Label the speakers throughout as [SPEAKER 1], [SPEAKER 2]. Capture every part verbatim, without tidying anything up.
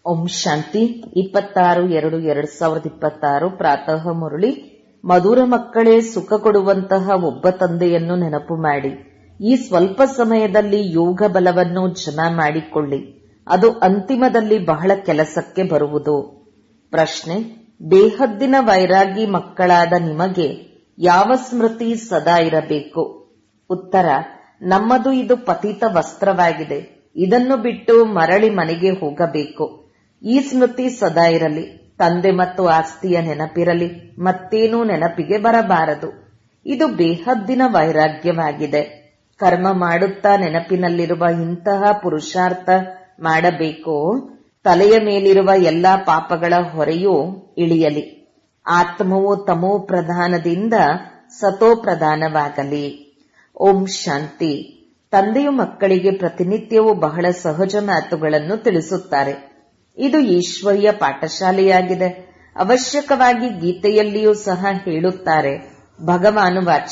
[SPEAKER 1] ಓಂ ಶಾಂತಿ. ಇಪ್ಪತ್ತಾರು ಎರಡು ಎರಡ್ ಸಾವಿರದ ಇಪ್ಪತ್ತಾರು ಪ್ರಾತಃ ಮುರಳಿ. ಮಧುರ ಮಕ್ಕಳೇ, ಸುಖ ಕೊಡುವಂತಹ ಒಬ್ಬ ತಂದೆಯನ್ನು ನೆನಪು ಮಾಡಿ ಈ ಸ್ವಲ್ಪ ಸಮಯದಲ್ಲಿ ಯೋಗ ಬಲವನ್ನು ಜಮಾ ಮಾಡಿಕೊಳ್ಳಿ. ಅದು ಅಂತಿಮದಲ್ಲಿ ಬಹಳ ಕೆಲಸಕ್ಕೆ ಬರುವುದು. ಪ್ರಶ್ನೆ: ಬೇಹದ್ದಿನ ವೈರಾಗಿ ಮಕ್ಕಳಾದ ನಿಮಗೆ ಯಾವ ಸ್ಮೃತಿ ಸದಾ ಇರಬೇಕು? ಉತ್ತರ: ನಮ್ಮದು ಇದು ಪತಿತ ವಸ್ತ್ರವಾಗಿದೆ. ಇದನ್ನು ಬಿಟ್ಟು ಮರಳಿ ಮನೆಗೆ ಹೋಗಬೇಕು. ಈ ಸ್ಮೃತಿ ಸದಾ ಇರಲಿ. ತಂದೆ ಮತ್ತು ಆಸ್ತಿಯ ನೆನಪಿರಲಿ, ಮತ್ತೇನೂ ನೆನಪಿಗೆ ಬರಬಾರದು. ಇದು ಬೇಹದ್ದಿನ ವೈರಾಗ್ಯವಾಗಿದೆ. ಕರ್ಮ ಮಾಡುತ್ತಾ ನೆನಪಿನಲ್ಲಿರುವ ಇಂತಹ ಪುರುಷಾರ್ಥ ಮಾಡಬೇಕು. ತಲೆಯ ಮೇಲಿರುವ ಎಲ್ಲಾ ಪಾಪಗಳ ಹೊರೆಯೂ ಇಳಿಯಲಿ. ಆತ್ಮವು ತಮೋ ಪ್ರಧಾನದಿಂದ ಸತೋ ಪ್ರಧಾನವಾಗಲಿ. ಓಂ ಶಾಂತಿ. ತಂದೆಯು ಮಕ್ಕಳಿಗೆ ಪ್ರತಿನಿತ್ಯವೂ ಬಹಳ ಸಹಜ ಮಾತುಗಳನ್ನು ತಿಳಿಸುತ್ತಾರೆ. ಇದು ಈಶ್ವರ್ಯ ಪಾಠಶಾಲೆಯಾಗಿದೆ. ಅವಶ್ಯಕವಾಗಿ ಗೀತೆಯಲ್ಲಿಯೂ ಸಹ ಹೇಳುತ್ತಾರೆ, ಭಗವಾನುವಾಚ,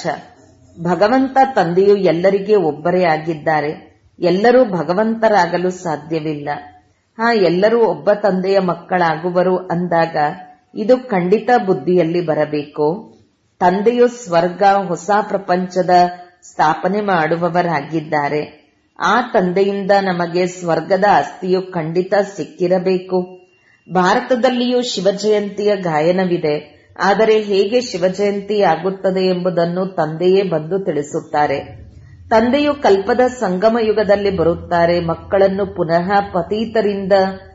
[SPEAKER 1] ಭಗವಂತ ತಂದೆಯು ಎಲ್ಲರಿಗೆ ಒಬ್ಬರೇ ಆಗಿದ್ದಾರೆ. ಎಲ್ಲರೂ ಭಗವಂತರಾಗಲು ಸಾಧ್ಯವಿಲ್ಲ. ಹಾ, ಎಲ್ಲರೂ ಒಬ್ಬ ತಂದೆಯ ಮಕ್ಕಳಾಗುವರು ಅಂದಾಗ ಇದು ಖಂಡಿತ ಬುದ್ಧಿಯಲ್ಲಿ ಬರಬೇಕು. ತಂದೆಯು ಸ್ವರ್ಗ, ಹೊಸ ಪ್ರಪಂಚದ ಸ್ಥಾಪನೆ ಮಾಡುವವರಾಗಿದ್ದಾರೆ. ಆ ತಂದೆಯಿಂದ ನಮಗೆ ಸ್ವರ್ಗದ ಆಸ್ತಿಯು ಖಂಡಿತ ಸಿಕ್ಕಿರಬೇಕು. ಭಾರತದಲ್ಲಿಯೂ ಶಿವಜಯಂತಿಯ ಗಾಯನವಿದೆ. ಆದರೆ ಹೇಗೆ ಶಿವಜಯಂತಿ ಆಗುತ್ತದೆ ಎಂಬುದನ್ನು ತಂದೆಯೇ ಬಂದು ತಿಳಿಸುತ್ತಾರೆ. ತಂದೆಯು ಕಲ್ಪದ ಸಂಗಮ ಯುಗದಲ್ಲಿ ಬರುತ್ತಾರೆ, ಮಕ್ಕಳನ್ನು ಪುನಃ ಪತೀತರಿಂದ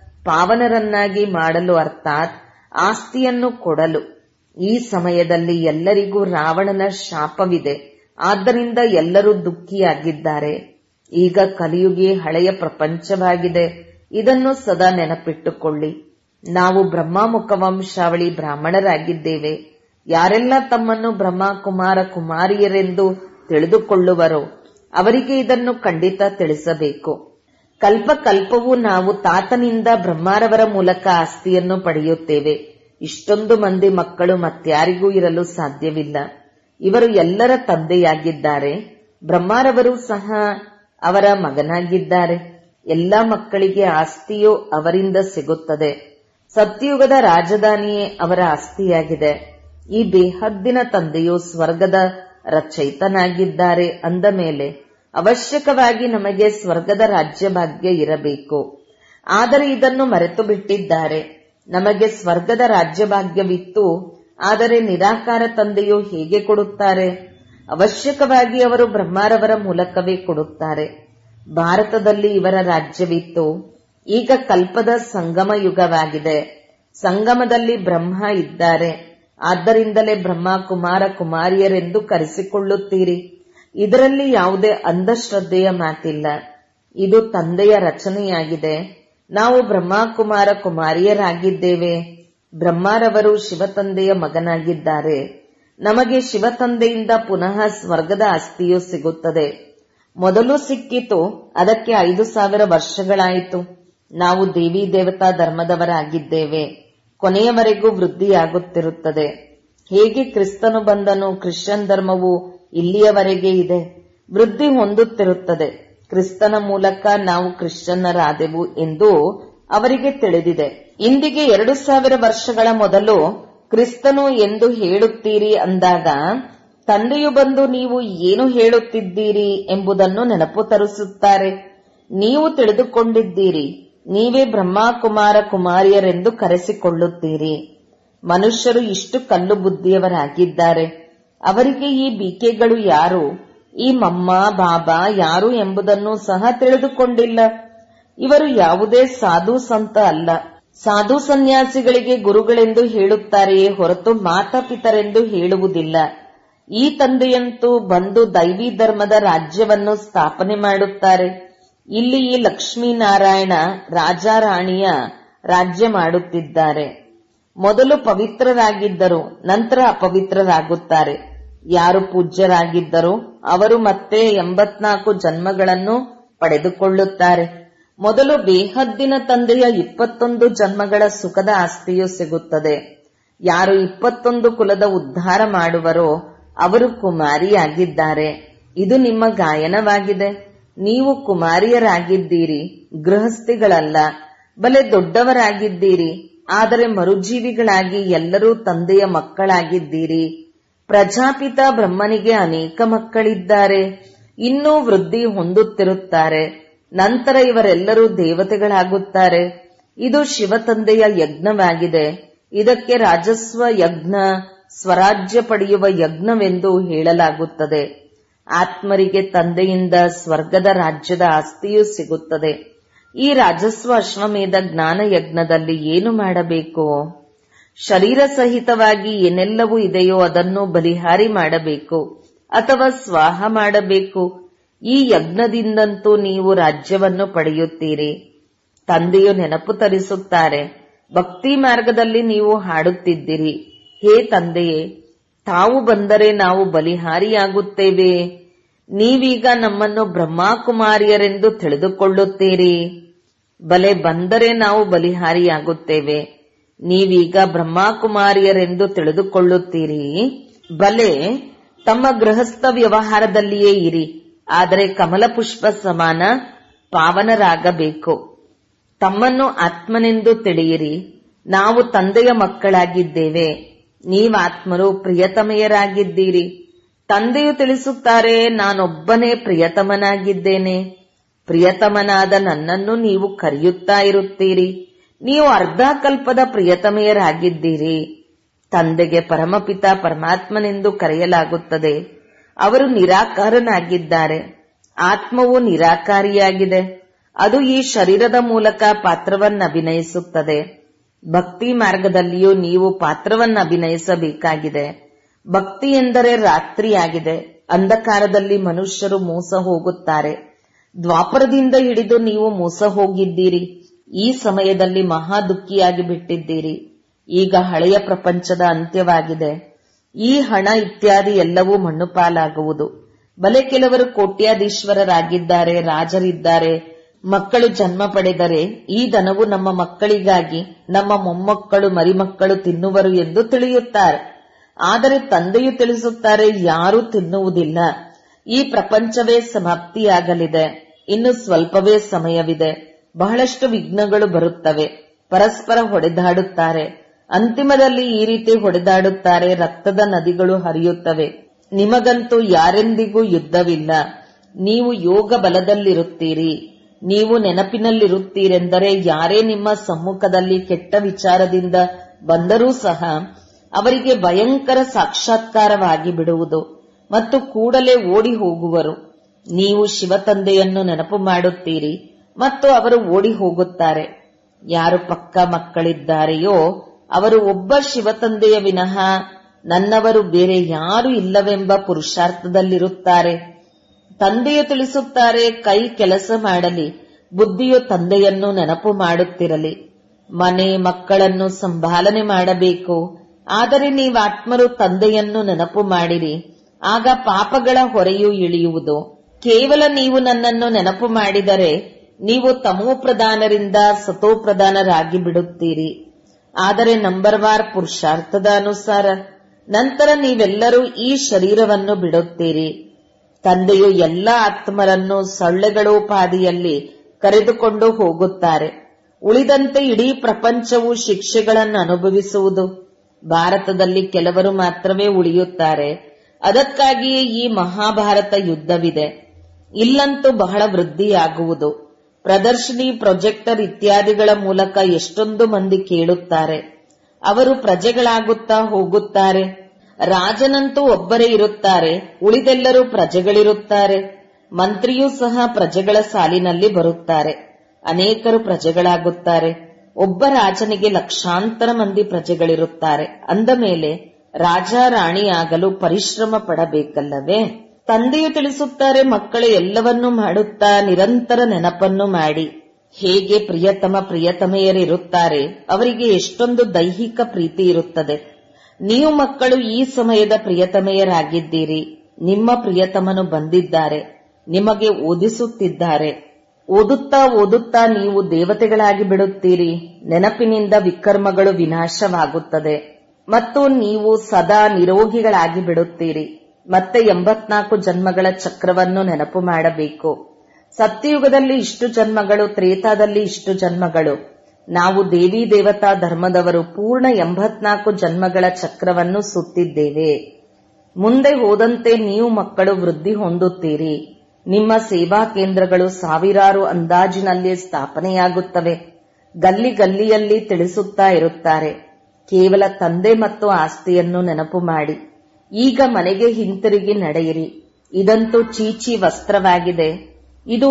[SPEAKER 1] ಪಾವನರನ್ನಾಗಿ ಮಾಡಲು, ಅರ್ಥಾತ್ ಆಸ್ತಿಯನ್ನು ಕೊಡಲು. ಈ ಸಮಯದಲ್ಲಿ ಎಲ್ಲರಿಗೂ ರಾವಣನ ಶಾಪವಿದೆ. ಆದ್ದರಿಂದ ಎಲ್ಲರೂ ದುಃಖಿಯಾಗಿದ್ದಾರೆ. ಈಗ ಕಲಿಯುಗಿ ಹಳೆಯ ಪ್ರಪಂಚವಾಗಿದೆ. ಇದನ್ನು ಸದಾ ನೆನಪಿಟ್ಟುಕೊಳ್ಳಿ. ನಾವು ಬ್ರಹ್ಮಮುಖ ವಂಶಾವಳಿ ಬ್ರಾಹ್ಮಣರಾಗಿದ್ದೇವೆ. ಯಾರೆಲ್ಲ ತಮ್ಮನ್ನು ಬ್ರಹ್ಮ ಕುಮಾರ ಕುಮಾರಿಯರೆಂದು ತಿಳಿದುಕೊಳ್ಳುವರೋ ಅವರಿಗೆ ಇದನ್ನು ಖಂಡಿತ ತಿಳಿಸಬೇಕು. ಕಲ್ಪ ಕಲ್ಪವೂ ನಾವು ತಾತನಿಂದ ಬ್ರಹ್ಮಾರವರ ಮೂಲಕ ಆಸ್ತಿಯನ್ನು ಪಡೆಯುತ್ತೇವೆ. ಇಷ್ಟೊಂದು ಮಂದಿ ಮಕ್ಕಳು ಮತ್ಯಾರಿಗೂ ಇರಲು ಸಾಧ್ಯವಿಲ್ಲ. ಇವರು ಎಲ್ಲರ ತಂದೆಯಾಗಿದ್ದಾರೆ. ಬ್ರಹ್ಮಾರವರು ಸಹ ಅವರ ಮಗನಾಗಿದ್ದಾರೆ. ಎಲ್ಲ ಮಕ್ಕಳಿಗೆ ಆಸ್ತಿಯು ಅವರಿಂದ ಸಿಗುತ್ತದೆ. ಸತ್ಯಯುಗದ ರಾಜಧಾನಿಯೇ ಅವರ ಆಸ್ತಿಯಾಗಿದೆ. ಈ ಬೇಹದ್ದಿನ ತಂದೆಯು ಸ್ವರ್ಗದ ರಚಯಿತನಾಗಿದ್ದಾರೆ ಅಂದ ಮೇಲೆ ಅವಶ್ಯಕವಾಗಿ ನಮಗೆ ಸ್ವರ್ಗದ ರಾಜ್ಯ ಭಾಗ್ಯ ಇರಬೇಕು. ಆದರೆ ಇದನ್ನು ಮರೆತು ಬಿಟ್ಟಿದ್ದಾರೆ. ನಮಗೆ ಸ್ವರ್ಗದ ರಾಜ್ಯ ಭಾಗ್ಯವಿತ್ತು. ಆದರೆ ನಿರಾಕಾರ ತಂದೆಯು ಹೇಗೆ ಕೊಡುತ್ತಾರೆ? ಅವಶ್ಯಕವಾಗಿ ಅವರು ಬ್ರಹ್ಮಾರವರ ಮೂಲಕವೇ ಕೊಡುತ್ತಾರೆ. ಭಾರತದಲ್ಲಿ ಇವರ ರಾಜ್ಯವಿತ್ತು. ಈಗ ಕಲ್ಪದ ಸಂಗಮ ಯುಗವಾಗಿದೆ. ಸಂಗಮದಲ್ಲಿ ಬ್ರಹ್ಮ ಇದ್ದಾರೆ. ಆದ್ದರಿಂದಲೇ ಬ್ರಹ್ಮ ಕುಮಾರ ಕುಮಾರಿಯರೆಂದು ಕರೆಸಿಕೊಳ್ಳುತ್ತೀರಿ. ಇದರಲ್ಲಿ ಯಾವುದೇ ಅಂಧಶ್ರದ್ಧೆಯ ಮಾತಿಲ್ಲ. ಇದು ತಂದೆಯ ರಚನೆಯಾಗಿದೆ. ನಾವು ಬ್ರಹ್ಮ ಕುಮಾರ ಕುಮಾರಿಯರಾಗಿದ್ದೇವೆ. ಬ್ರಹ್ಮಾರವರು ಶಿವತಂದೆಯ ಮಗನಾಗಿದ್ದಾರೆ. ನಮಗೆ ಶಿವತಂದೆಯಿಂದ ಪುನಃ ಸ್ವರ್ಗದ ಆಸ್ತಿಯು ಸಿಗುತ್ತದೆ. ಮೊದಲು ಸಿಕ್ಕಿತು, ಅದಕ್ಕೆ ಐದು ಸಾವಿರ ವರ್ಷಗಳಾಯಿತು. ನಾವು ದೇವಿ ದೇವತಾ ಧರ್ಮದವರಾಗಿದ್ದೇವೆ. ಕೊನೆಯವರೆಗೂ ವೃದ್ಧಿಯಾಗುತ್ತಿರುತ್ತದೆ. ಹೇಗೆ ಕ್ರಿಸ್ತನು ಬಂದನು, ಕ್ರಿಶ್ಚಿಯನ್ ಧರ್ಮವು ಇಲ್ಲಿಯವರೆಗೆ ಇದೆ, ವೃದ್ಧಿ ಹೊಂದುತ್ತಿರುತ್ತದೆ. ಕ್ರಿಸ್ತನ ಮೂಲಕ ನಾವು ಕ್ರಿಶ್ಚಿಯನ್ನರಾದೆವು ಎಂದು ಅವರಿಗೆ ತಿಳಿದಿದೆ. ಇಂದಿಗೆ ಎರಡು ಸಾವಿರ ವರ್ಷಗಳ ಮೊದಲು ಕ್ರಿಸ್ತನು ಎಂದು ಹೇಳುತ್ತೀರಿ ಅಂದಾಗ ತಂದೆಯು ಬಂದು ನೀವು ಏನು ಹೇಳುತ್ತಿದ್ದೀರಿ ಎಂಬುದನ್ನು ನೆನಪು ತರಿಸುತ್ತಾರೆ. ನೀವು ತಿಳಿದುಕೊಂಡಿದ್ದೀರಿ, ನೀವೇ ಬ್ರಹ್ಮ ಕುಮಾರ ಕುಮಾರಿಯರೆಂದು ಕರೆಸಿಕೊಳ್ಳುತ್ತೀರಿ. ಮನುಷ್ಯರು ಇಷ್ಟು ಕಲ್ಲು ಬುದ್ಧಿಯವರಾಗಿದ್ದಾರೆ. ಅವರಿಗೆ ಈ ಬಿಕೆಗಳು ಯಾರು, ಈ ಮಮ್ಮ ಬಾಬಾ ಯಾರು ಎಂಬುದನ್ನು ಸಹ ತಿಳಿದುಕೊಂಡಿಲ್ಲ. ಇವರು ಯಾವುದೇ ಸಾಧು ಸಂತ ಅಲ್ಲ. ಸಾಧು ಸನ್ಯಾಸಿಗಳಿಗೆ ಗುರುಗಳೆಂದು ಹೇಳುತ್ತಾರೆಯೇ ಹೊರತು ಮಾತಾಪಿತರೆಂದು ಹೇಳುವುದಿಲ್ಲ. ಈ ತಂದೆಯಂತೂ ಬಂದು ದೈವಿ ಧರ್ಮದ ರಾಜ್ಯವನ್ನು ಸ್ಥಾಪನೆ ಮಾಡುತ್ತಾರೆ. ಇಲ್ಲಿ ಈ ಲಕ್ಷ್ಮೀನಾರಾಯಣ ರಾಜಾರಾಣಿಯ ರಾಜ್ಯ ಮಾಡುತ್ತಿದ್ದಾರೆ. ಮೊದಲು ಪವಿತ್ರರಾಗಿದ್ದರು, ನಂತರ ಅಪವಿತ್ರರಾಗುತ್ತಾರೆ. ಯಾರು ಪೂಜ್ಯರಾಗಿದ್ದರೋ ಅವರು ಮತ್ತೆ ಎಂಬತ್ನಾಲ್ಕು ಜನ್ಮಗಳನ್ನು ಪಡೆದುಕೊಳ್ಳುತ್ತಾರೆ. ಮೊದಲು ಬೇಹದ್ದಿನ ತಂದೆಯ ಇಪ್ಪತ್ತೊಂದು ಜನ್ಮಗಳ ಸುಖದ ಆಸ್ತಿಯು ಸಿಗುತ್ತದೆ. ಯಾರು ಇಪ್ಪತ್ತೊಂದು ಕುಲದ ಉದ್ಧಾರ ಮಾಡುವರೋ ಅವರು ಕುಮಾರಿಯಾಗಿದ್ದಾರೆ. ಇದು ನಿಮ್ಮ ಗಾಯನವಾಗಿದೆ. ನೀವು ಕುಮಾರಿಯರಾಗಿದ್ದೀರಿ, ಗೃಹಸ್ಥಿಗಳಲ್ಲ. ಬಲೆ ದೊಡ್ಡವರಾಗಿದ್ದೀರಿ, ಆದರೆ ಮರುಜೀವಿಗಳಾಗಿ ಎಲ್ಲರೂ ತಂದೆಯ ಮಕ್ಕಳಾಗಿದ್ದೀರಿ. ಪ್ರಜಾಪಿತ ಬ್ರಹ್ಮನಿಗೆ ಅನೇಕ ಮಕ್ಕಳಿದ್ದಾರೆ, ಇನ್ನೂ ವೃದ್ಧಿ ಹೊಂದುತ್ತಿರುತ್ತಾರೆ. ನಂತರ ಇವರೆಲ್ಲರೂ ದೇವತೆಗಳಾಗುತ್ತಾರೆ. ಇದು ಶಿವತಂದೆಯ ಯಜ್ಞವಾಗಿದೆ. ಇದಕ್ಕೆ ರಾಜಸ್ವ ಯಜ್ಞ, ಸ್ವರಾಜ್ಯ ಪಡೆಯುವ ಯಜ್ಞವೆಂದು ಹೇಳಲಾಗುತ್ತದೆ. ಆತ್ಮರಿಗೆ ತಂದೆಯಿಂದ ಸ್ವರ್ಗದ ರಾಜ್ಯದ ಆಸ್ತಿಯೂ ಸಿಗುತ್ತದೆ. ಈ ರಾಜಸ್ವ ಅಶ್ವಮೇಧ ಜ್ಞಾನ ಯಜ್ಞದಲ್ಲಿ ಏನು ಮಾಡಬೇಕು? ಶರೀರ ಸಹಿತವಾಗಿ ಏನೆಲ್ಲವೂ ಇದೆಯೋ ಅದನ್ನು ಬಲಿಹಾರಿ ಮಾಡಬೇಕು ಅಥವಾ ಸ್ವಾಹ ಮಾಡಬೇಕು. ಈ ಯಜ್ಞದಿಂದಂತೂ ನೀವು ರಾಜ್ಯವನ್ನು ಪಡೆಯುತ್ತೀರಿ. ತಂದೆಯು ನೆನಪು ತರಿಸುತ್ತಾರೆ. ಭಕ್ತಿ ಮಾರ್ಗದಲ್ಲಿ ನೀವು ಹಾಡುತ್ತಿದ್ದೀರಿ, ಹೇ ತಂದೆಯೇ, ತಾವು ಬಂದರೆ ನಾವು ಬಲಿಹಾರಿಯಾಗುತ್ತೇವೆ. ನೀವೀಗ ನಮ್ಮನ್ನು ಬ್ರಹ್ಮಕುಮಾರಿಯರೆಂದು ತಿಳಿದುಕೊಳ್ಳುತ್ತೀರಿ. ಬಲೆ ಬಂದರೆ ನಾವು ಬಲಿಹಾರಿಯಾಗುತ್ತೇವೆ. ನೀವೀಗ ಬ್ರಹ್ಮಕುಮಾರಿಯರೆಂದು ತಿಳಿದುಕೊಳ್ಳುತ್ತೀರಿ. ಬಲೆ ತಮ್ಮ ಗೃಹಸ್ಥ ವ್ಯವಹಾರದಲ್ಲಿಯೇ ಇರಿ, ಆದರೆ ಕಮಲ ಪುಷ್ಪ ಸಮಾನ ಪಾವನರಾಗಬೇಕು. ತಮ್ಮನ್ನು ಆತ್ಮನೆಂದು ತಿಳಿಯಿರಿ. ನಾವು ತಂದೆಯ ಮಕ್ಕಳಾಗಿದ್ದೇವೆ. ನೀವಾತ್ಮರು ಪ್ರಿಯತಮೆಯರಾಗಿದ್ದೀರಿ. ತಂದೆಯು ತಿಳಿಸುತ್ತಾರೆ, ನಾನೊಬ್ಬನೇ ಪ್ರಿಯತಮನಾಗಿದ್ದೇನೆ. ಪ್ರಿಯತಮನಾದ ನನ್ನನ್ನು ನೀವು ಕರೆಯುತ್ತಾ ಇರುತ್ತೀರಿ. ನೀವು ಅರ್ಧ ಕಲ್ಪದ ಪ್ರಿಯತಮೆಯರಾಗಿದ್ದೀರಿ. ತಂದೆಗೆ ಪರಮಪಿತ ಪರಮಾತ್ಮನೆಂದು ಕರೆಯಲಾಗುತ್ತದೆ. ಅವರು ನಿರಾಕಾರನಾಗಿದ್ದಾರೆ. ಆತ್ಮವು ನಿರಾಕಾರಿಯಾಗಿದೆ. ಅದು ಈ ಶರೀರದ ಮೂಲಕ ಪಾತ್ರವನ್ನಭಿನಯಿಸುತ್ತದೆ. ಭಕ್ತಿ ಮಾರ್ಗದಲ್ಲಿಯೂ ನೀವು ಪಾತ್ರವನ್ನಭಿನಯಿಸಬೇಕಾಗಿದೆ. ಭಕ್ತಿ ಎಂದರೆ ರಾತ್ರಿಯಾಗಿದೆ. ಅಂಧಕಾರದಲ್ಲಿ ಮನುಷ್ಯರು ಮೋಸ ಹೋಗುತ್ತಾರೆ. ದ್ವಾಪರದಿಂದ ಹಿಡಿದು ನೀವು ಮೋಸ ಹೋಗಿದ್ದೀರಿ. ಈ ಸಮಯದಲ್ಲಿ ಮಹಾ ದುಃಖಿಯಾಗಿ ಬಿಟ್ಟಿದ್ದೀರಿ. ಈಗ ಹಳೆಯ ಪ್ರಪಂಚದ ಅಂತ್ಯವಾಗಿದೆ. ಈ ಹಣ ಇತ್ಯಾದಿ ಎಲ್ಲವೂ ಮಣ್ಣು ಪಾಲಾಗುವುದು. ಬಲೆ ಕೆಲವರು ಕೋಟ್ಯಾಧೀಶ್ವರರಾಗಿದ್ದಾರೆ, ರಾಜರಿದ್ದಾರೆ. ಮಕ್ಕಳು ಜನ್ಮ ಪಡೆದರೆ ಈ ಧನವು ನಮ್ಮ ಮಕ್ಕಳಿಗಾಗಿ, ನಮ್ಮ ಮೊಮ್ಮಕ್ಕಳು ಮರಿಮಕ್ಕಳು ತಿನ್ನುವರು ಎಂದು ತಿಳಿಯುತ್ತಾರೆ. ಆದರೆ ತಂದೆಯು ತಿಳಿಸುತ್ತಾರೆ, ಯಾರೂ ತಿನ್ನುವುದಿಲ್ಲ. ಈ ಪ್ರಪಂಚವೇ ಸಮಾಪ್ತಿಯಾಗಲಿದೆ. ಇನ್ನು ಸ್ವಲ್ಪವೇ ಸಮಯವಿದೆ. ಬಹಳಷ್ಟು ವಿಘ್ನಗಳು ಬರುತ್ತವೆ. ಪರಸ್ಪರ ಹೊಡೆದಾಡುತ್ತಾರೆ. ಅಂತಿಮದಲ್ಲಿ ಈ ರೀತಿ ಹೊಡೆದಾಡುತ್ತಾರೆ. ರಕ್ತದ ನದಿಗಳು ಹರಿಯುತ್ತವೆ. ನಿಮಗಂತೂ ಯಾರೆಂದಿಗೂ ಯುದ್ಧವಿಲ್ಲ. ನೀವು ಯೋಗ ಬಲದಲ್ಲಿರುತ್ತೀರಿ. ನೀವು ನೆನಪಿನಲ್ಲಿರುತ್ತೀರೆಂದರೆ ಯಾರೇ ನಿಮ್ಮ ಸಮ್ಮುಖದಲ್ಲಿ ಕೆಟ್ಟ ವಿಚಾರದಿಂದ ಬಂದರೂ ಸಹ ಅವರಿಗೆ ಭಯಂಕರ ಸಾಕ್ಷಾತ್ಕಾರವಾಗಿ ಬಿಡುವುದು ಮತ್ತು ಕೂಡಲೇ ಓಡಿ ಹೋಗುವರು. ನೀವು ಶಿವತಂದೆಯನ್ನು ನೆನಪು ಮಾಡುತ್ತೀರಿ ಮತ್ತು ಅವರು ಓಡಿ ಹೋಗುತ್ತಾರೆ. ಯಾರು ಪಕ್ಕ ಮಕ್ಕಳಿದ್ದಾರೆಯೋ ಅವರು ಒಬ್ಬ ಶಿವತಂದೆಯ ವಿನಃ ನನ್ನವರು ಬೇರೆ ಯಾರೂ ಇಲ್ಲವೆಂಬ ಪುರುಷಾರ್ಥದಲ್ಲಿರುತ್ತಾರೆ. ತಂದೆಯು ತಿಳಿಸುತ್ತಾರೆ, ಕೈ ಕೆಲಸ ಮಾಡಲಿ, ಬುದ್ಧಿಯು ತಂದೆಯನ್ನು ನೆನಪು ಮಾಡುತ್ತಿರಲಿ. ಮನೆ ಮಕ್ಕಳನ್ನು ಸಂಭಾಲನೆ ಮಾಡಬೇಕು. ಆದರೆ ನೀವಾತ್ಮರು ತಂದೆಯನ್ನು ನೆನಪು ಮಾಡಿರಿ, ಆಗ ಪಾಪಗಳ ಹೊರೆಯು ಇಳಿಯುವುದು. ಕೇವಲ ನೀವು ನನ್ನನ್ನು ನೆನಪು ಮಾಡಿದರೆ ನೀವು ತಮೋಪ್ರಧಾನರಿಂದ ಸತೋಪ್ರಧಾನರಾಗಿ ಬಿಡುತ್ತೀರಿ. ಆದರೆ ನಂಬರ್ ವಾರ್ ಪುರುಷಾರ್ಥದ ಅನುಸಾರ ನಂತರ ನೀವೆಲ್ಲರೂ ಈ ಶರೀರವನ್ನು ಬಿಡುತ್ತೀರಿ. ತಂದೆಯು ಎಲ್ಲ ಆತ್ಮರನ್ನು ಸೊಳ್ಳೆಗಳೋಪಾದಿಯಲ್ಲಿ ಕರೆದುಕೊಂಡು ಹೋಗುತ್ತಾರೆ. ಉಳಿದಂತೆ ಇಡೀ ಪ್ರಪಂಚವು ಶಿಕ್ಷೆಗಳನ್ನು ಅನುಭವಿಸುವುದು. ಭಾರತದಲ್ಲಿ ಕೆಲವರು ಮಾತ್ರವೇ ಉಳಿಯುತ್ತಾರೆ. ಅದಕ್ಕಾಗಿಯೇ ಈ ಮಹಾಭಾರತ ಯುದ್ಧವಿದೆ. ಇಲ್ಲಂತೂ ಬಹಳ ವೃದ್ಧಿಯಾಗುವುದು. ಪ್ರದರ್ಶನಿ, ಪ್ರೊಜೆಕ್ಟರ್ ಇತ್ಯಾದಿಗಳ ಮೂಲಕ ಎಷ್ಟೊಂದು ಮಂದಿ ಕೇಳುತ್ತಾರೆ. ಅವರು ಪ್ರಜೆಗಳಾಗುತ್ತಾ ಹೋಗುತ್ತಾರೆ. ರಾಜನಂತೂ ಒಬ್ಬರೇ ಇರುತ್ತಾರೆ, ಉಳಿದೆಲ್ಲರೂ ಪ್ರಜೆಗಳಿರುತ್ತಾರೆ. ಮಂತ್ರಿಯೂ ಸಹ ಪ್ರಜೆಗಳ ಸಾಲಿನಲ್ಲಿ ಬರುತ್ತಾರೆ. ಅನೇಕರು ಪ್ರಜೆಗಳಾಗುತ್ತಾರೆ. ಒಬ್ಬ ರಾಜನಿಗೆ ಲಕ್ಷಾಂತರ ಮಂದಿ ಪ್ರಜೆಗಳಿರುತ್ತಾರೆ. ಅಂದ ಮೇಲೆ ರಾಜ ರಾಣಿಯಾಗಲು ಪರಿಶ್ರಮ ಪಡಬೇಕಲ್ಲವೇ? ತಂದೆಯು ತಿಳಿಸುತ್ತಾರೆ, ಮಕ್ಕಳು ಎಲ್ಲವನ್ನೂ ಮಾಡುತ್ತಾ ನಿರಂತರ ನೆನಪನ್ನು ಮಾಡಿ. ಹೇಗೆ ಪ್ರಿಯತಮ ಪ್ರಿಯತಮೆಯರಿರುತ್ತಾರೆ, ಅವರಿಗೆ ಎಷ್ಟೊಂದು ದೈಹಿಕ ಪ್ರೀತಿ ಇರುತ್ತದೆ. ನೀವು ಮಕ್ಕಳು ಈ ಸಮಯದ ಪ್ರಿಯತಮೆಯರಾಗಿದ್ದೀರಿ. ನಿಮ್ಮ ಪ್ರಿಯತಮನು ಬಂದಿದ್ದಾರೆ, ನಿಮಗೆ ಓದಿಸುತ್ತಿದ್ದಾರೆ. ಓದುತ್ತಾ ಓದುತ್ತಾ ನೀವು ದೇವತೆಗಳಾಗಿ ಬಿಡುತ್ತೀರಿ. ನೆನಪಿನಿಂದ ವಿಕರ್ಮಗಳು ವಿನಾಶವಾಗುತ್ತದೆ ಮತ್ತು ನೀವು ಸದಾ ನಿರೋಗಿಗಳಾಗಿ ಬಿಡುತ್ತೀರಿ. ಮತ್ತೆ ಎಂಬತ್ನಾಲ್ಕು ಜನ್ಮಗಳ ಚಕ್ರವನ್ನು ನೆನಪು ಮಾಡಬೇಕು. ಸತ್ಯಯುಗದಲ್ಲಿ ಇಷ್ಟು ಜನ್ಮಗಳು, ತ್ರೇತಾದಲ್ಲಿ ಇಷ್ಟು ಜನ್ಮಗಳು. ನಾವು ದೇವಿ ದೇವತಾ ಧರ್ಮದವರು ಪೂರ್ಣ ಎಂಬತ್ನಾಲ್ಕು ಜನ್ಮಗಳ ಚಕ್ರವನ್ನು ಸುತ್ತಿದ್ದೇವೆ. ಮುಂದೆ ಹೋದಂತೆ ನೀವು ಮಕ್ಕಳು ವೃದ್ಧಿ ಹೊಂದುತ್ತೀರಿ. ನಿಮ್ಮ ಸೇವಾ ಕೇಂದ್ರಗಳು ಸಾವಿರಾರು ಅಂದಾಜಿನಲ್ಲಿ ಸ್ಥಾಪನೆಯಾಗುತ್ತವೆ. ಗಲ್ಲಿ ಗಲ್ಲಿಯಲ್ಲಿ ತಿಳಿಸುತ್ತಾ ಇರುತ್ತಾರೆ, ಕೇವಲ ತಂದೆ ಮತ್ತು ಆಸ್ತಿಯನ್ನು ನೆನಪು ಮಾಡಿ. ಈಗ ಮನೆಗೆ ಹಿಂತಿರುಗಿ ನಡೆಯಿರಿ. ಇದಂತೂ ಚೀಚಿ ವಸ್ತ್ರವಾಗಿದೆ. ಇದು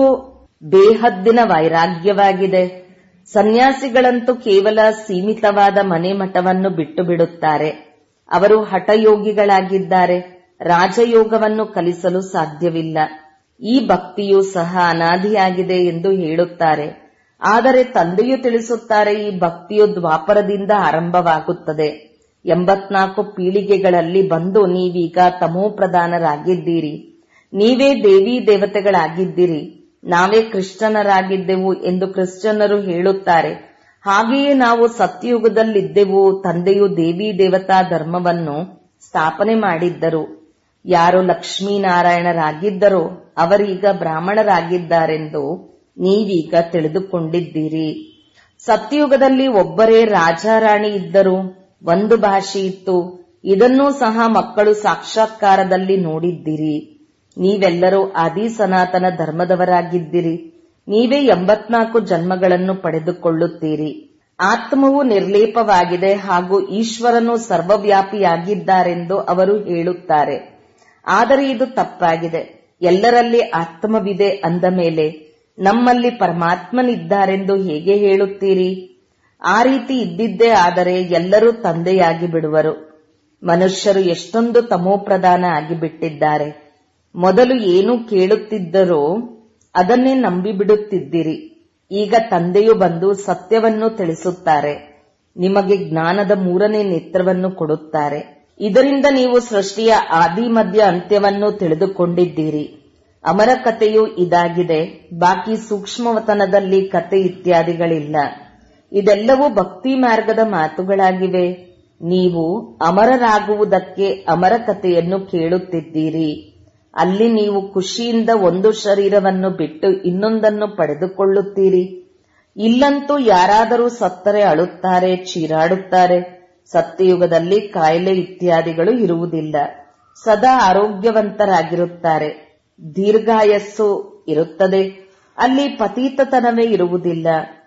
[SPEAKER 1] ಬೇಹದ್ದಿನ ವೈರಾಗ್ಯವಾಗಿದೆ. ಸನ್ಯಾಸಿಗಳಂತೂ ಕೇವಲ ಸೀಮಿತವಾದ ಮನೆ ಮಠವನ್ನು ಬಿಟ್ಟು ಬಿಡುತ್ತಾರೆ. ಅವರು ಹಠಯೋಗಿಗಳಾಗಿದ್ದಾರೆ. ರಾಜಯೋಗವನ್ನು ಕಲಿಸಲು ಸಾಧ್ಯವಿಲ್ಲ. ಈ ಭಕ್ತಿಯೂ ಸಹ ಅನಾದಿಯಾಗಿದೆ ಎಂದು ಹೇಳುತ್ತಾರೆ. ಆದರೆ ತಂದೆಯು ತಿಳಿಸುತ್ತಾರೆ, ಈ ಭಕ್ತಿಯು ದ್ವಾಪರದಿಂದ ಆರಂಭವಾಗುತ್ತದೆ. ಎಂಬತ್ನಾಲ್ಕು ಪೀಳಿಗೆಗಳಲ್ಲಿ ಬಂದು ನೀವೀಗ ತಮೋಪ್ರಧಾನರಾಗಿದ್ದೀರಿ. ನೀವೇ ದೇವಿ ದೇವತೆಗಳಾಗಿದ್ದೀರಿ. ನಾವೇ ಕ್ರಿಶ್ಚಿಯನರಾಗಿದ್ದೆವು ಎಂದು ಕ್ರಿಶ್ಚಿಯನ್ನರು ಹೇಳುತ್ತಾರೆ. ಹಾಗೆಯೇ ನಾವು ಸತ್ಯಯುಗದಲ್ಲಿದ್ದೆವು. ತಂದೆಯು ದೇವಿ ದೇವತಾ ಧರ್ಮವನ್ನು ಸ್ಥಾಪನೆ ಮಾಡಿದ್ದರು. ಯಾರು ಲಕ್ಷ್ಮೀನಾರಾಯಣರಾಗಿದ್ದರೋ ಅವರೀಗ ಬ್ರಾಹ್ಮಣರಾಗಿದ್ದಾರೆಂದು ನೀವೀಗ ತಿಳಿದುಕೊಂಡಿದ್ದೀರಿ. ಸತ್ಯಯುಗದಲ್ಲಿ ಒಬ್ಬರೇ ರಾಜಾರಾಣಿ ಇದ್ದರು. ಒಂದು ಭಾಷೆ ಇತ್ತು. ಇದನ್ನೂ ಸಹ ಮಕ್ಕಳು ಸಾಕ್ಷಾತ್ಕಾರದಲ್ಲಿ ನೋಡಿದ್ದೀರಿ. ನೀವೆಲ್ಲರೂ ಆದಿ ಸನಾತನ ಧರ್ಮದವರಾಗಿದ್ದೀರಿ. ನೀವೇ ಎಂಬತ್ನಾಲ್ಕು ಜನ್ಮಗಳನ್ನು ಪಡೆದುಕೊಳ್ಳುತ್ತೀರಿ. ಆತ್ಮವು ನಿರ್ಲೇಪವಾಗಿದೆ ಹಾಗೂ ಈಶ್ವರನು ಸರ್ವವ್ಯಾಪಿಯಾಗಿದ್ದಾರೆಂದು ಅವರು ಹೇಳುತ್ತಾರೆ. ಆದರೆ ಇದು ತಪ್ಪಾಗಿದೆ. ಎಲ್ಲರಲ್ಲಿ ಆತ್ಮವಿದೆ ಅಂದ ಮೇಲೆ ನಮ್ಮಲ್ಲಿ ಪರಮಾತ್ಮನಿದ್ದಾರೆಂದು ಹೇಗೆ ಹೇಳುತ್ತೀರಿ? ಆ ರೀತಿ ಇದ್ದಿದ್ದೇ ಆದರೆ ಎಲ್ಲರೂ ತಂದೆಯಾಗಿ ಬಿಡುವರು. ಮನುಷ್ಯರು ಎಷ್ಟೊಂದು ತಮೋಪ್ರಧಾನ ಆಗಿಬಿಟ್ಟಿದ್ದಾರೆ. ಮೊದಲು ಏನು ಕೇಳುತ್ತಿದ್ದರೋ ಅದನ್ನೇ ನಂಬಿಬಿಡುತ್ತಿದ್ದಿರಿ. ಈಗ ತಂದೆಯು ಬಂದು ಸತ್ಯವನ್ನು ತಿಳಿಸುತ್ತಾರೆ. ನಿಮಗೆ ಜ್ಞಾನದ ಮೂರನೇ ನೇತ್ರವನ್ನು ಕೊಡುತ್ತಾರೆ. ಇದರಿಂದ ನೀವು ಸೃಷ್ಟಿಯ ಆದಿ ಮಧ್ಯ ಅಂತ್ಯವನ್ನು ತಿಳಿದುಕೊಂಡಿದ್ದೀರಿ. ಅಮರ ಕಥೆಯು ಇದಾಗಿದೆ. ಬಾಕಿ ಸೂಕ್ಷ್ಮವತನದಲ್ಲಿ ಕತೆ ಇತ್ಯಾದಿಗಳಿಲ್ಲ. ಇದೆಲ್ಲವೂ ಭಕ್ತಿ ಮಾರ್ಗದ ಮಾತುಗಳಾಗಿವೆ. ನೀವು ಅಮರರಾಗುವುದಕ್ಕೆ ಅಮರ ಕಥೆಯನ್ನು ಕೇಳುತ್ತಿದ್ದೀರಿ. ಅಲ್ಲಿ ನೀವು ಖುಷಿಯಿಂದ ಒಂದು ಶರೀರವನ್ನು ಬಿಟ್ಟು ಇನ್ನೊಂದನ್ನು ಪಡೆದುಕೊಳ್ಳುತ್ತೀರಿ. ಇಲ್ಲಂತೂ ಯಾರಾದರೂ ಸತ್ತರೆ ಅಳುತ್ತಾರೆ, ಚೀರಾಡುತ್ತಾರೆ. ಸತ್ಯಯುಗದಲ್ಲಿ ಕಾಯಿಲೆ ಇತ್ಯಾದಿಗಳು ಇರುವುದಿಲ್ಲ. ಸದಾ ಆರೋಗ್ಯವಂತರಾಗಿರುತ್ತಾರೆ. ದೀರ್ಘಾಯಸ್ಸು ಇರುತ್ತದೆ. ಅಲ್ಲಿ ಪತೀತತನವೇ ಇರುವುದಿಲ್ಲ.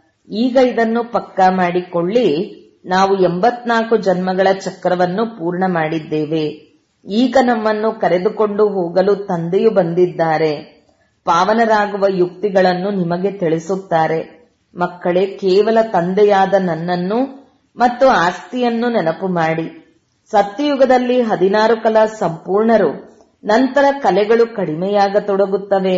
[SPEAKER 1] ಈಗ ಇದನ್ನು ಪಕ್ಕಾ ಮಾಡಿಕೊಳ್ಳಿ. ನಾವು ಎಂಬತ್ನಾಲ್ಕು ಜನ್ಮಗಳ ಚಕ್ರವನ್ನು ಪೂರ್ಣ ಮಾಡಿದ್ದೇವೆ. ಈಗ ನಮ್ಮನ್ನು ಕರೆದುಕೊಂಡು ಹೋಗಲು ತಂದೆಯು ಬಂದಿದ್ದಾರೆ. ಪಾವನರಾಗುವ ಯುಕ್ತಿಗಳನ್ನು ನಿಮಗೆ ತಿಳಿಸುತ್ತಾರೆ. ಮಕ್ಕಳೇ, ಕೇವಲ ತಂದೆಯಾದ ನನ್ನನ್ನು ಮತ್ತು ಆಸ್ತಿಯನ್ನು ನೆನಪು ಮಾಡಿ. ಸತ್ಯಯುಗದಲ್ಲಿ ಹದಿನಾರು ಕಲಾ ಸಂಪೂರ್ಣರು. ನಂತರ ಕಲೆಗಳು ಕಡಿಮೆಯಾಗತೊಡಗುತ್ತವೆ.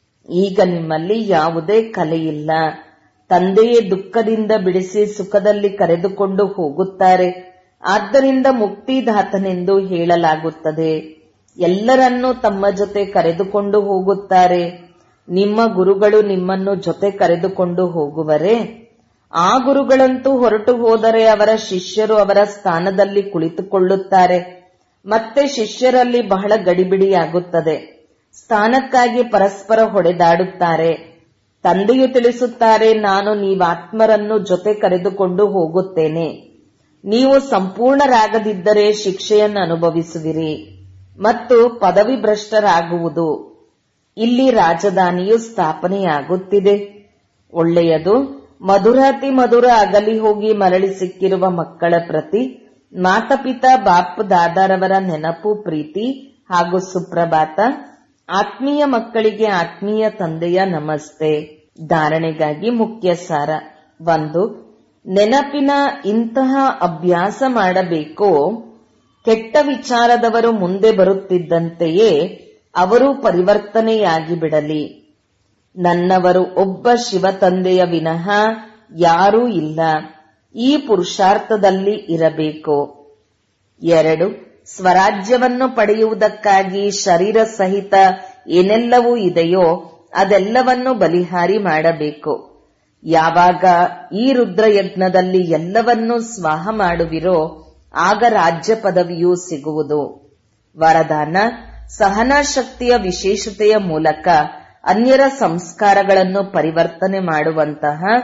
[SPEAKER 1] ಈಗ ನಿಮ್ಮಲ್ಲಿ ಯಾವುದೇ ಕಲೆಯಿಲ್ಲ. ತಂದೆಯೇ ದುಃಖದಿಂದ ಬಿಡಿಸಿ ಸುಖದಲ್ಲಿ ಕರೆದುಕೊಂಡು ಹೋಗುತ್ತಾರೆ. ಆದ್ದರಿಂದ ಮುಕ್ತಿದಾತನೆಂದು ಹೇಳಲಾಗುತ್ತದೆ. ಎಲ್ಲರನ್ನೂ ತಮ್ಮ ಜೊತೆ ಕರೆದುಕೊಂಡು ಹೋಗುತ್ತಾರೆ. ನಿಮ್ಮ ಗುರುಗಳು ನಿಮ್ಮನ್ನು ಜೊತೆ ಕರೆದುಕೊಂಡು ಹೋಗುವರೇ? ಆ ಗುರುಗಳಂತೂ ಹೊರಟು ಹೋದರೆ ಅವರ ಶಿಷ್ಯರು ಅವರ ಸ್ಥಾನದಲ್ಲಿ ಕುಳಿತುಕೊಳ್ಳುತ್ತಾರೆ. ಮತ್ತೆ ಶಿಷ್ಯರಲ್ಲಿ ಬಹಳ ಗಡಿಬಿಡಿಯಾಗುತ್ತದೆ. ಸ್ಥಾನಕ್ಕಾಗಿ ಪರಸ್ಪರ ಹೊಡೆದಾಡುತ್ತಾರೆ. ತಂದೆಯು ತಿಳಿಸುತ್ತಾರೆ, ನಾನು ನೀವಾತ್ಮರನ್ನು ಜೊತೆ ಕರೆದುಕೊಂಡು ಹೋಗುತ್ತೇನೆ. ನೀವು ಸಂಪೂರ್ಣರಾಗದಿದ್ದರೆ ಶಿಕ್ಷೆಯನ್ನು ಅನುಭವಿಸುವಿರಿ ಮತ್ತು ಪದವಿ ಭ್ರಷ್ಟರಾಗುವುದು. ಇಲ್ಲಿ ರಾಜಧಾನಿಯು ಸ್ಥಾಪನೆಯಾಗುತ್ತಿದೆ. ಒಳ್ಳೆಯದು. ಮಧುರಾತಿ ಮಧುರ ಅಗಲಿ ಹೋಗಿ ಮರಳಿ ಸಿಕ್ಕಿರುವ ಮಕ್ಕಳ ಪ್ರತಿ ಮಾತಪಿತಾ ಬಾಪ್ ದಾದಾರವರ ನೆನಪು, ಪ್ರೀತಿ ಹಾಗೂ ಸುಪ್ರಭಾತ. ಆತ್ಮೀಯ ಮಕ್ಕಳಿಗೆ ಆತ್ಮೀಯ ತಂದೆಯ ನಮಸ್ತೆ. ಧಾರಣೆಗಾಗಿ ಮುಖ್ಯ ಸಾರ. ಒಂದು, ನೆನಪಿನ ಇಂತಹ ಅಭ್ಯಾಸ ಮಾಡಬೇಕೋ ಕೆಟ್ಟ ವಿಚಾರದವರು ಮುಂದೆ ಬರುತ್ತಿದ್ದಂತೆಯೇ ಅವರು ಪರಿವರ್ತನೆಯಾಗಿ ಬಿಡಲಿ. ನನ್ನವರು ಒಬ್ಬ ಶಿವ ತಂದೆಯ ವಿನಃ ಯಾರೂ ಇಲ್ಲ. ಈ ಪುರುಷಾರ್ಥದಲ್ಲಿ ಇರಬೇಕು. ಎರಡು, ಸ್ವರಾಜ್ಯವನ್ನು ಪಡೆಯುವುದಕ್ಕಾಗಿ ಶರೀರ ಸಹಿತ ಏನೆಲ್ಲವೂ ಇದೆಯೋ ಅದೆಲ್ಲವನ್ನು ಬಲಿಹಾರಿ ಮಾಡಬೇಕು. ಯಾವಾಗ ಈ ರುದ್ರಯಜ್ಞದಲ್ಲಿ ಎಲ್ಲವನ್ನೂ ಸ್ವಾಹ ಮಾಡುವಿರೋ ಆಗ ರಾಜ್ಯ ಪದವಿಯೂ ಸಿಗುವುದು. ವರದಾನ: ಸಹನಾ ಶಕ್ತಿಯ ವಿಶೇಷತೆಯ ಮೂಲಕ ಅನ್ಯರ ಸಂಸ್ಕಾರಗಳನ್ನು ಪರಿವರ್ತನೆ ಮಾಡುವಂತಹ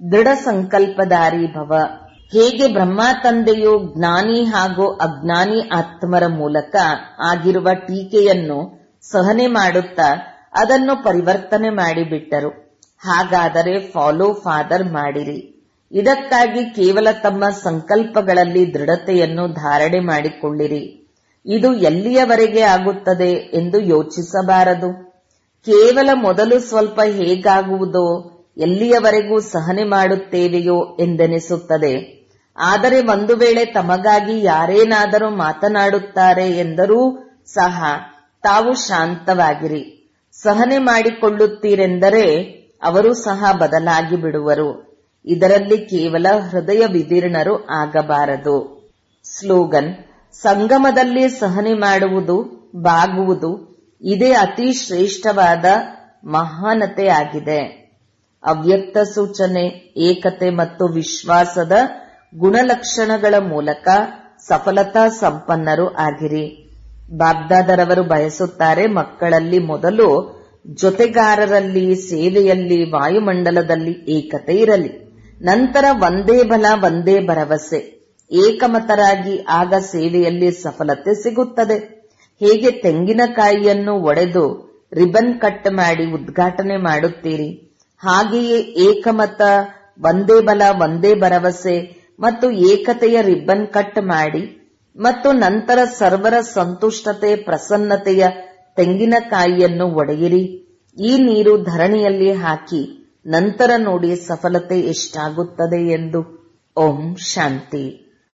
[SPEAKER 1] ದೃಢ ಸಂಕಲ್ಪಧಾರಿ ಭವ. ಹೇಗೆ ಬ್ರಹ್ಮ ತಂದೆಯು ಜ್ಞಾನಿ ಹಾಗೂ ಅಜ್ಞಾನಿ ಆತ್ಮರ ಮೂಲಕ ಆಗಿರುವ ಟೀಕೆಯನ್ನು ಸಹನೆ ಮಾಡುತ್ತಾ ಅದನ್ನು ಪರಿವರ್ತನೆ ಮಾಡಿಬಿಟ್ಟರು. ಹಾಗಾದರೆ ಫಾಲೋ ಫಾದರ್ ಮಾಡಿರಿ. ಇದಕ್ಕಾಗಿ ಕೇವಲ ತಮ್ಮ ಸಂಕಲ್ಪಗಳಲ್ಲಿ ದೃಢತೆಯನ್ನು ಧಾರಣೆ ಮಾಡಿಕೊಳ್ಳಿರಿ. ಇದು ಎಲ್ಲಿಯವರೆಗೆ ಆಗುತ್ತದೆ ಎಂದು ಯೋಚಿಸಬಾರದು. ಕೇವಲ ಮೊದಲು ಸ್ವಲ್ಪ ಹೇಗಾಗುವುದೋ, ಎಲ್ಲಿಯವರೆಗೂ ಸಹನೆ ಮಾಡುತ್ತೇವೆಯೋ ಎಂದೆನಿಸುತ್ತದೆ. ಆದರೆ ಒಂದು ವೇಳೆ ತಮಗಾಗಿ ಯಾರೇನಾದರೂ ಮಾತನಾಡುತ್ತಾರೆ ಎಂದರೂ ಸಹ ತಾವು ಶಾಂತವಾಗಿರಿ. ಸಹನೆ ಮಾಡಿಕೊಳ್ಳುತ್ತೀರೆಂದರೆ ಅವರು ಸಹ ಬದಲಾಗಿ ಬಿಡುವರು. ಇದರಲ್ಲಿ ಕೇವಲ ಹೃದಯ ವಿದೀರ್ಣರು ಆಗಬಾರದು. ಸ್ಲೋಗನ್: ಸಂಗಮದಲ್ಲಿ ಸಹನೆ ಮಾಡುವುದು, ಬಾಗುವುದು, ಇದೇ ಅತಿ ಶ್ರೇಷ್ಠವಾದ ಮಹಾನತೆ ಆಗಿದೆ. ಅವ್ಯಕ್ತ ಸೂಚನೆ, ಏಕತೆ ಮತ್ತು ವಿಶ್ವಾಸದ ಗುಣಲಕ್ಷಣಗಳ ಮೂಲಕ ಸಫಲತಾ ಸಂಪನ್ನರು ಆಗಿರಿ. ಬಾಬ್ದಾದರವರು ಬಯಸುತ್ತಾರೆ ಮಕ್ಕಳಲ್ಲಿ ಮೊದಲು ಜೊತೆಗಾರರಲ್ಲಿ, ಸೇವೆಯಲ್ಲಿ, ವಾಯುಮಂಡಲದಲ್ಲಿ ಏಕತೆ ಇರಲಿ. ನಂತರ ಒಂದೇ ಬಲ, ಒಂದೇ ಭರವಸೆ, ಏಕಮತರಾಗಿ ಆಗ ಸೇವೆಯಲ್ಲಿ ಸಫಲತೆ ಸಿಗುತ್ತದೆ. ಹೇಗೆ ತೆಂಗಿನಕಾಯಿಯನ್ನು ಒಡೆದು ರಿಬನ್ ಕಟ್ ಮಾಡಿ ಉದ್ಘಾಟನೆ ಮಾಡುತ್ತೀರಿ, ಹಾಗೆಯೇ ಏಕಮತ, ಒಂದೇ ಬಲ, ಒಂದೇ ಭರವಸೆ ಮತ್ತು ಏಕತೆಯ ರಿಬ್ಬನ್ ಕಟ್ ಮಾಡಿ ಮತ್ತು ನಂತರ ಸರ್ವರ ಸಂತುಷ್ಟತೆ, ಪ್ರಸನ್ನತೆಯ ತೆಂಗಿನಕಾಯಿಯನ್ನು ಒಡೆಯಿರಿ. ಈ ನೀರು ಧರಣಿಯಲ್ಲಿ ಹಾಕಿ ನಂತರ ನೋಡಿ ಸಫಲತೆ ಎಷ್ಟಾಗುತ್ತದೆ ಎಂದು. ಓಂ ಶಾಂತಿ.